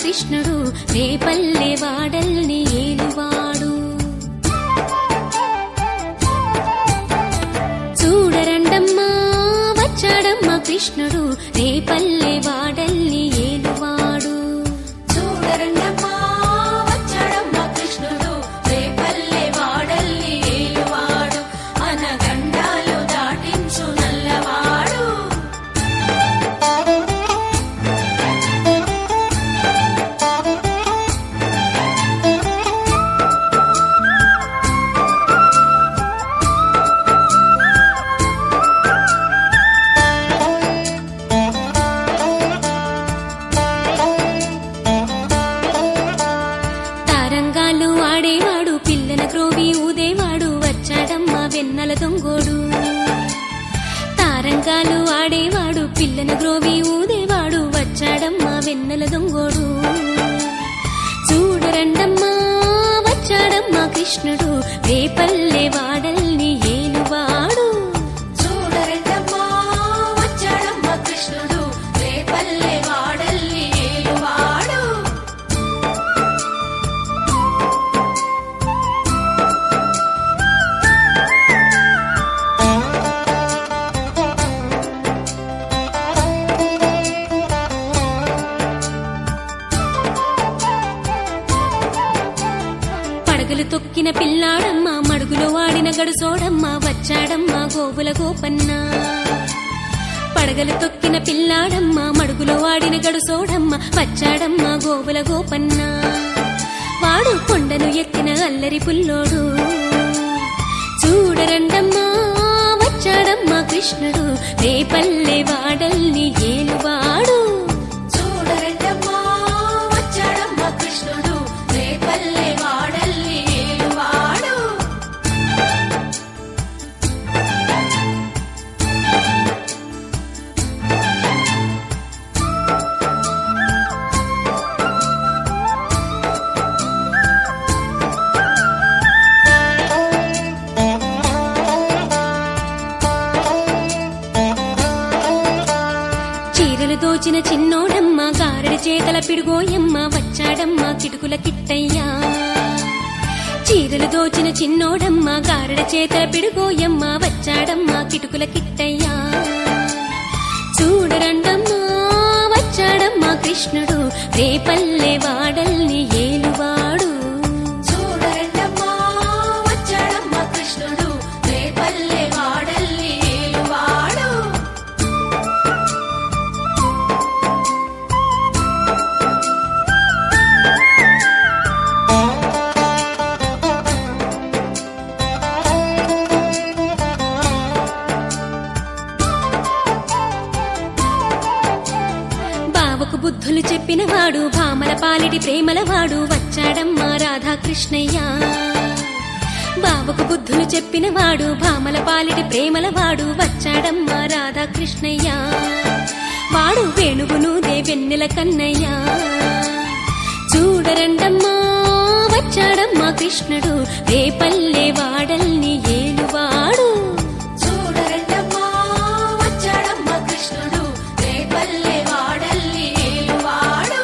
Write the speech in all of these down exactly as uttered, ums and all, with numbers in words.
కృష్ణుడు రేపల్లె వాడల్ని ఏలువాడు. చూడరండమ్మా వచ్చాడమ్మా కృష్ణుడు రేపల్లె వాడల్ని ఏలువాడు. చూడరండమ్మా వచ్చాడమ్మా కృష్ణుడు రేపల్లె వాడల్ని ఏలువాడు. అనగండాలు దాటించు నల్లవాడు. తారంగాలు ఆడేవాడు పిల్లల క్రోవి ఊదేవాడు వచ్చాడమ్మా వెన్నెల దొంగోడు. తారంగాలు ఆడేవాడు పిల్లల గ్రోవి ఊదేవాడు వచ్చాడమ్మా వెన్నెల దొంగోడు. చూడరండమ్మా వచ్చాడమ్మా కృష్ణుడు రేపల్లె వాడల్ని ఏలువాడు. చూడరండమ్మా వచ్చాడమ్మా కృష్ణుడు రేపల్లె వాడల్ని ఏలువాడు. పడగలు తొక్కిన పిల్లాడమ్మ మడుగులో వాడిన గడుసోడమ్మ వచ్చాడమ్మా గోవుల గోపన్న. పడగలు తొక్కిన పిల్లాడమ్మ మడుగులో వాడిన గడుసోడమ్మ వచ్చాడమ్మా గోవుల గోపన్న. వాడు కొండను ఎక్కిన అల్లరి పుల్లోడు. చూడరండమ్మా వచ్చాడమ్మా కృష్ణుడు రేపల్లె వాడల్ని ఏలువాడు. చూడరండమ్మా వచ్చాడమ్మా కృష్ణుడు రేపల్లె వాడల్ని ఏలువాడు. చీరలు దోచిన చిన్నోడమ్మ గారెడి చేతల పిడుగోయమ్మ వచ్చాడమ్మా కిటుకుల కిట్టయ్యా. చీరలు దోచిన చిన్నోడమ్మ గారెడ చేతల పిడుగోయమ్మ వచ్చాడమ్మా కిటుకుల కిట్టయ్యా. చూడరండమ్మా వచ్చాడమ్మా కృష్ణుడు రేపల్లె వాడల్ని ఏలువాడు. చూడరండమ్మా వచ్చాడమ్మా కృష్ణుడు రేపల్లె వాడల్ని ఏలువాడు. బావకు బుద్ధులు చెప్పినవాడు భామల పాలిటి ప్రేమలవాడు వచ్చాడమ్మా రాధాకృష్ణయ్య. బావకు బుద్ధులు చెప్పినవాడు భామల పాలిటి ప్రేమలవాడు వచ్చాడమ్మా రాధాకృష్ణయ్య. వాడు వేణుగునూదే వెన్నెల కన్నయ్య. చూడరండమ్మా వచ్చాడమ్మా కృష్ణుడు రేపల్లె వాడల్ని ఏలువాడు. చూడరండమ్మా వచ్చాడమ్మా కృష్ణుడు రేపల్లె వాడల్ని ఏలువాడు.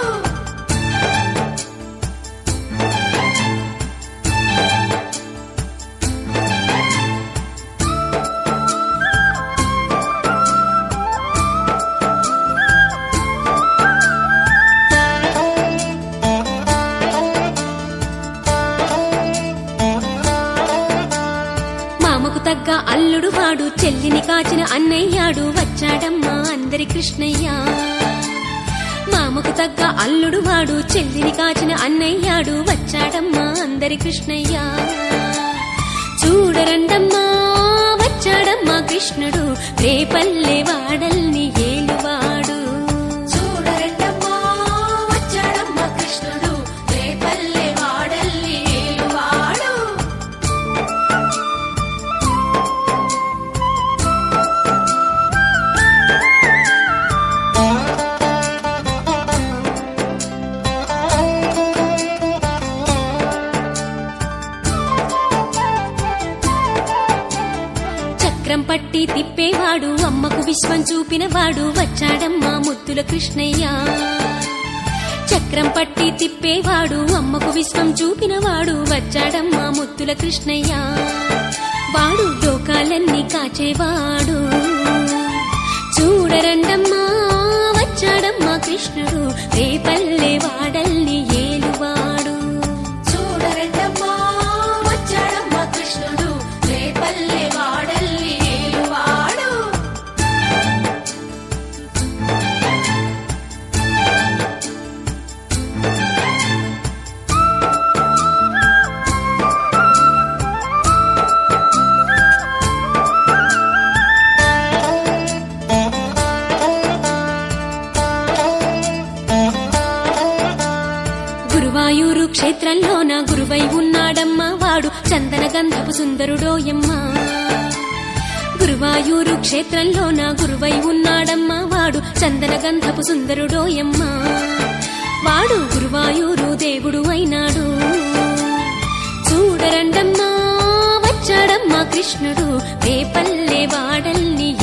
మామకు తగ్గ అల్లుడు వాడు చెల్లిని కాచిన అన్నయ్యాడు వచ్చాడమ్మా అందరి కృష్ణయ్య. మామకు తగ్గ అల్లుడు వాడు చెల్లిని కాచిన అన్నయ్యాడు వచ్చాడమ్మా అందరి కృష్ణయ్య. చూడరండమ్మా వచ్చాడమ్మా కృష్ణుడు రేపల్లె వాడల్ని ఏలువాడు. చూడరండమ్మా వచ్చాడమ్మా కృష్ణుడు రేపల్లె వాడల్ని ఏలువాడు. చక్రం పట్టి తిప్పేవాడు అమ్మకు విశ్వం చూపినవాడు వచ్చాడమ్మా ముద్దుల కృష్ణయ్య. చక్రం పట్టి తిప్పేవాడు అమ్మకు విశ్వం చూపినవాడు వచ్చాడమ్మా ముద్దుల కృష్ణయ్య వాడు లోకాలన్నీ కాచేవాడు చూడరండమ్మా వచ్చాడమ్మా కృష్ణుడు రేపల్లె వాడల్ని ఏలువాడు చూడరండమ్మా వచ్చాడమ్మా కృష్ణుడు రేపల్లె వాడల్ని ఏలువాడు గురువాయూరు క్షేత్రంలోన గురువై ఉన్నాడమ్మా వాడు చందన గంధపు సుందరుడోయమ్మా గురువాయూరు క్షేత్రంలోన గురువై ఉన్నాడమ్మా వాడు చందన గంధపు సుందరుడోయమ్మా వాడు గురువాయూరు దేవుడు అయినాడు చూడరండమ్మా వచ్చాడమ్మా కృష్ణుడు రేపల్లె వాడల్ని